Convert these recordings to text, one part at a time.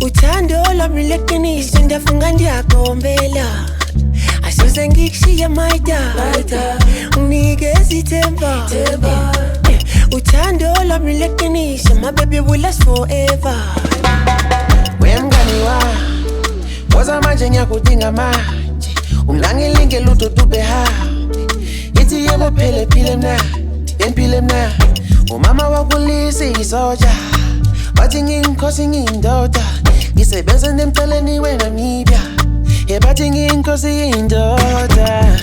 Uthando lwami leqiniso ndafunga ndiyagombela Asoze ngikushiya maida Unginikeza ithemba Uthando lwami leqiniso My baby will last forever Wemngani wa Waza manje ngiyakudinga manje Ungilangelinge lutho tubeha Ithi yebo phele phile mnandi Empile mnandi Umama wakulisi isoja Bathi ngiyinkosi ngiyindoda Ngisebenza nemceleni wena ngibya Bathi ngiyinkosi ngiyindoda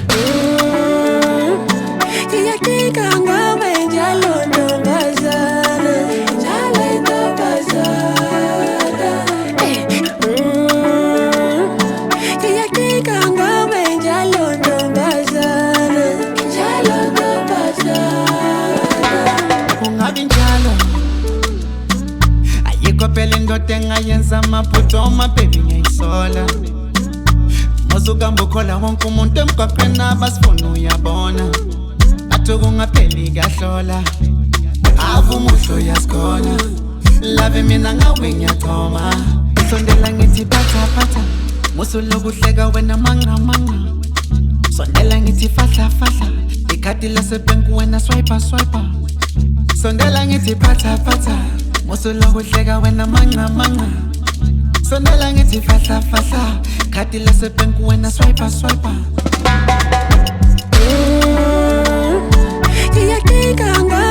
Ngiyakika ngawe njalo ntombazana Njalo ntombazana Ngiyakika ngawe njalo ntombazana Njalo ntombazana Ungabi njalo Ayikho indoda engayenza amaphutho my baby ngiyayisola Mozuka mbukhola wonke umuntu emgwaqweni abasifuna uyabona Athi kungapheli kahlola Avumuhlo yasikhona Love mina ngawe ngiyachoma Sondela ngithi phatha Musulo kuhleka wena manga Sondela ngithi fahla Ikhadi lasebhenki wena swiper Sondela ngithi phatha Musulo kuhleka wena manga Sondela ngithi fahla Khadi lasebhenki wena swiper Ngiyakika ngawe